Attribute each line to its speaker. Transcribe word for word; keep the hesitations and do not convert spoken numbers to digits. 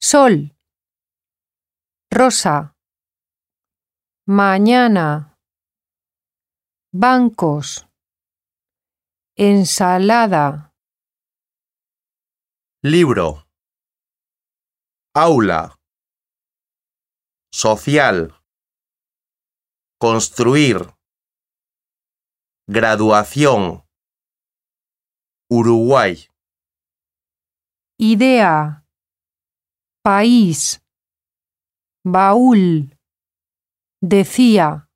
Speaker 1: Sol, rosa, mañana, bancos, ensalada.
Speaker 2: Libro, aula, social, construir, graduación, Uruguay.
Speaker 1: Idea, país, baúl, decía.